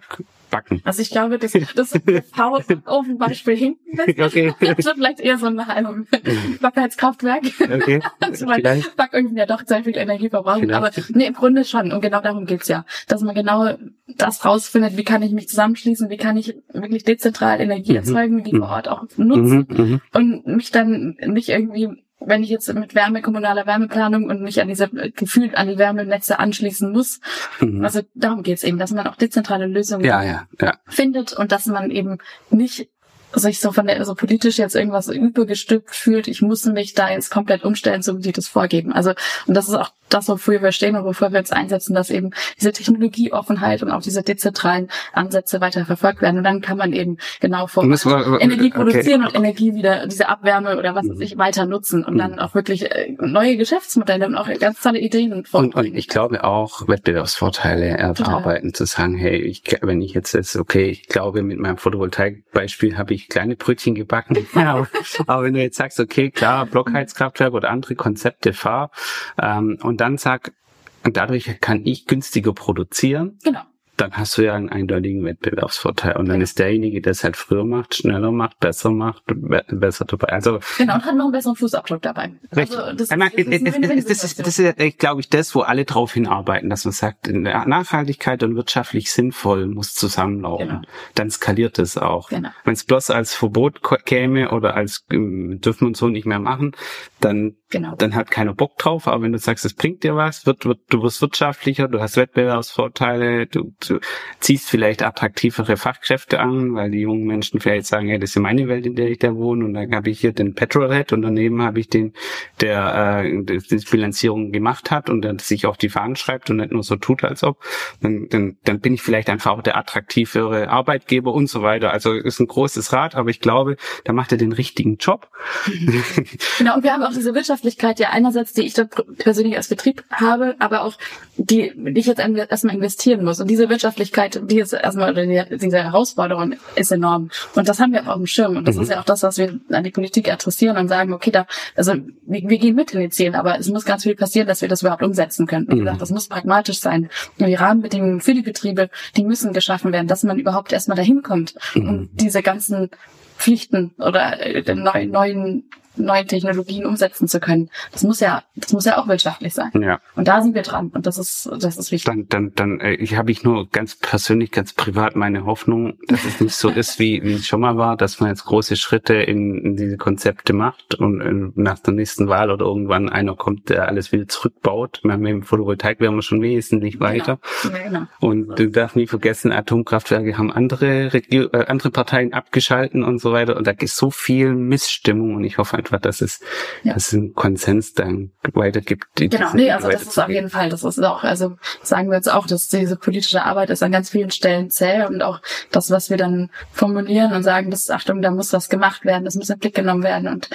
Backen. Also ich glaube, das, das V-Ofen-Beispiel hinten ist. Okay. Das ist vielleicht eher so ein halbes Backheizkraftwerk. Okay. Also mein Backöfen ja doch sehr viel Energie verbrauchen. Aber nee, im Grunde schon. Und genau darum geht's ja. Dass man genau das rausfindet, wie kann ich mich zusammenschließen, wie kann ich wirklich dezentral Energie mhm. erzeugen, die mhm. vor Ort auch nutzen mhm. und mich dann nicht irgendwie, wenn ich jetzt mit Wärme, kommunaler Wärmeplanung und mich an diese, gefühlt an die Wärmenetze anschließen muss. Mhm. Also darum geht's eben, dass man auch dezentrale Lösungen ja, ja, ja. findet und dass man eben nicht sich so von der, so politisch jetzt irgendwas übergestülpt fühlt, ich muss mich da jetzt komplett umstellen, so wie die das vorgeben. Also, und das ist auch das, wofür wir stehen und wofür wir uns einsetzen, dass eben diese Technologieoffenheit und auch diese dezentralen Ansätze weiter verfolgt werden. Und dann kann man eben genau vor wir, Energie produzieren okay. und Energie wieder, diese Abwärme oder was weiß ich, weiter nutzen und mhm. dann auch wirklich neue Geschäftsmodelle und auch ganz tolle Ideen. Und, und ich glaube auch, Wettbewerbsvorteile erarbeiten, zu sagen, hey, ich, wenn ich jetzt das, okay, ich glaube, mit meinem Photovoltaik-Beispiel habe ich kleine Brötchen gebacken. Ja, aber wenn du jetzt sagst, okay, klar, Blockheizkraftwerk oder andere Konzepte fahr, ähm, und dann sag, dadurch kann ich günstiger produzieren. Genau. Dann hast du ja einen eindeutigen Wettbewerbsvorteil. Und dann ist derjenige, der es halt früher macht, schneller macht, besser macht, be- besser dabei. Also, genau, und hat noch einen besseren Fußabdruck dabei. Richtig. Also das, das, ist, das, ist, das, ist, das ist, glaube ich, das, wo alle drauf hinarbeiten, dass man sagt, Nachhaltigkeit und wirtschaftlich sinnvoll muss zusammenlaufen. Genau. Dann skaliert es auch. Genau. Wenn es bloß als Verbot käme oder als ähm, dürfen wir so nicht mehr machen, dann Genau. Dann hat keiner Bock drauf, aber wenn du sagst, es bringt dir was, wird, wird, du wirst wirtschaftlicher, du hast Wettbewerbsvorteile, du, du ziehst vielleicht attraktivere Fachkräfte an, weil die jungen Menschen vielleicht sagen, ja, das ist meine Welt, in der ich da wohne, und dann habe ich hier den Petrolhead und daneben habe ich den, der äh, die Bilanzierung gemacht hat und der sich auf die Fahnen schreibt und nicht nur so tut, als ob, dann, dann, dann bin ich vielleicht einfach auch der attraktivere Arbeitgeber und so weiter. Also ist ein großes Rad, aber ich glaube, da macht er den richtigen Job. Genau, und wir haben auch diese Wirtschaft ja einerseits, die ich da persönlich als Betrieb habe, aber auch die, die ich jetzt erstmal investieren muss. Und diese Wirtschaftlichkeit, die ist erstmal, diese Herausforderung ist enorm. Und das haben wir auch auf dem Schirm. Und das mhm. ist ja auch das, was wir an die Politik adressieren und sagen, okay, da, also wir, wir gehen mit in die Ziele, aber es muss ganz viel passieren, dass wir das überhaupt umsetzen können. Wie gesagt, das muss pragmatisch sein. Und die Rahmenbedingungen für die Betriebe, die müssen geschaffen werden, dass man überhaupt erstmal dahin kommt mhm. und diese ganzen Pflichten oder den neuen, neuen neue Technologien umsetzen zu können. Das muss ja, das muss ja auch wirtschaftlich sein. Ja. Und da sind wir dran. Und das ist, das ist wichtig. Dann, dann, dann, äh, ich habe ich nur ganz persönlich, ganz privat meine Hoffnung, dass es nicht so ist, wie, wie es schon mal war, dass man jetzt große Schritte in, in diese Konzepte macht und äh, nach der nächsten Wahl oder irgendwann einer kommt, der alles wieder zurückbaut. Mit dem Photovoltaik wären wir schon wesentlich weiter. Genau. Ja, genau. Und du darfst nie vergessen, Atomkraftwerke haben andere Regio- äh, andere Parteien abgeschalten und so weiter. Und da ist so viel Missstimmung und ich hoffe einfach, dass es, ja. dass es einen Konsens dann weitergibt. Genau, nee, also das ist auf jeden Fall, das ist auch, also sagen wir jetzt auch, dass diese politische Arbeit ist an ganz vielen Stellen zäh und auch das, was wir dann formulieren und sagen, das, Achtung, da muss was gemacht werden, das muss in den Blick genommen werden und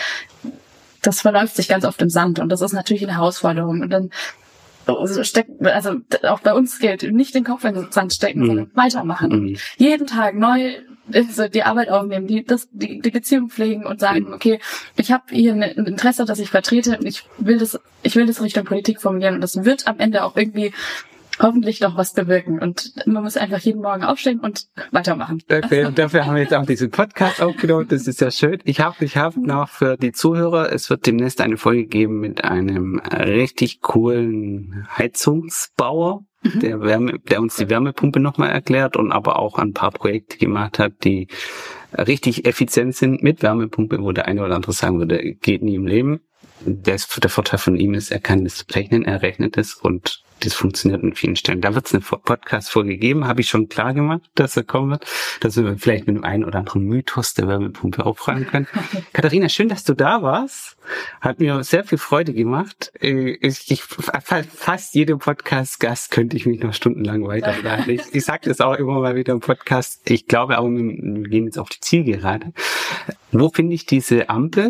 das verläuft sich ganz oft im Sand und das ist natürlich eine Herausforderung und dann also, steck, also auch bei uns gilt, nicht den Kopf in den Sand stecken, mhm. sondern weitermachen. Mhm. Jeden Tag neu also die Arbeit aufnehmen, die das die, die Beziehung pflegen und sagen, okay, ich habe hier ein Interesse, das ich vertrete und ich will das ich will das Richtung Politik formulieren und das wird am Ende auch irgendwie hoffentlich noch was bewirken. Und man muss einfach jeden Morgen aufstehen und weitermachen. Dafür, dafür haben wir jetzt auch diesen Podcast aufgenommen. Das ist ja schön. Ich habe ich hab noch für die Zuhörer, es wird demnächst eine Folge geben mit einem richtig coolen Heizungsbauer, mhm. der Wärme, der uns die Wärmepumpe nochmal erklärt und aber auch ein paar Projekte gemacht hat, die richtig effizient sind mit Wärmepumpe, wo der eine oder andere sagen würde, geht nie im Leben. Der, der Vorteil von ihm ist, er kann das rechnen, er rechnet es und das funktioniert an vielen Stellen. Da wird es eine Podcast-Folge geben, habe ich schon klar gemacht, dass er kommen wird, dass wir vielleicht mit dem einen oder anderen Mythos der Wärmepumpe aufräumen können. Katharina, schön, dass du da warst. Hat mir sehr viel Freude gemacht. Ich, ich, fast jedem Podcast-Gast könnte ich mich noch stundenlang weiterleiten. Ich, ich sage das auch immer mal wieder im Podcast. Ich glaube aber, wir gehen jetzt auf die Zielgerade. Wo finde ich diese Ampel?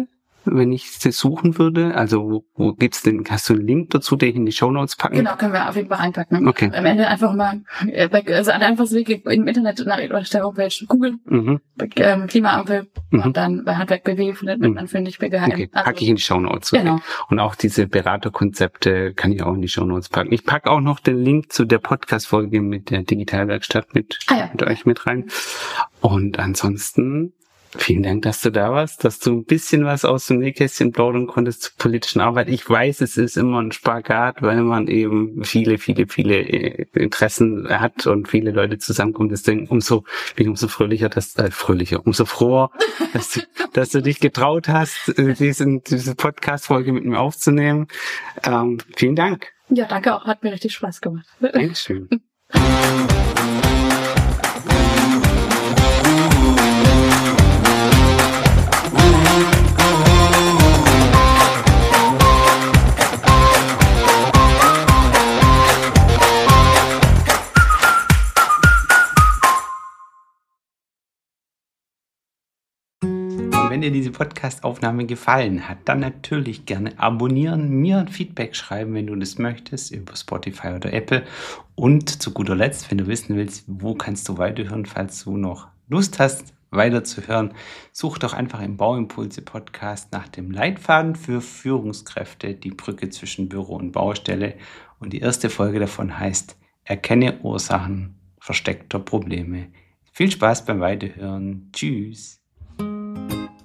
wenn ich sie suchen würde? Also wo, wo gibt's denn, hast du einen Link dazu, den ich in die Shownotes packen? Genau, können wir auf jeden Fall einpacken. Okay. Am Ende einfach mal, also ein einfaches Weg im Internet nach der Homepage googeln, mhm. ähm, Klimaampel mhm. und dann bei Handwerk B W findet man fündig B G H M. Okay, packe also, ich in die Shownotes. Okay. Genau. Und auch diese Beraterkonzepte kann ich auch in die Shownotes packen. Ich packe auch noch den Link zu der Podcast-Folge mit der Digitalwerkstatt mit, ah, ja. mit euch mit rein. Und ansonsten vielen Dank, dass du da warst, dass du ein bisschen was aus dem Nähkästchen plaudern konntest zur politischen Arbeit. Ich weiß, es ist immer ein Spagat, weil man eben viele, viele, viele Interessen hat und viele Leute zusammenkommen. Deswegen umso, bin ich umso fröhlicher, dass, äh, fröhlicher, umso froher, dass du, dass du dich getraut hast, diesen, diese Podcast-Folge mit mir aufzunehmen. Ähm, vielen Dank. Ja, danke auch. Hat mir richtig Spaß gemacht. Dankeschön. Wenn dir diese Podcast-Aufnahme gefallen hat, dann natürlich gerne abonnieren, mir ein Feedback schreiben, wenn du das möchtest, über Spotify oder Apple. Und zu guter Letzt, wenn du wissen willst, wo kannst du weiterhören, falls du noch Lust hast, weiterzuhören, such doch einfach im Bauimpulse-Podcast nach dem Leitfaden für Führungskräfte, die Brücke zwischen Büro und Baustelle. Und die erste Folge davon heißt Erkenne Ursachen versteckter Probleme. Viel Spaß beim Weiterhören. Tschüss.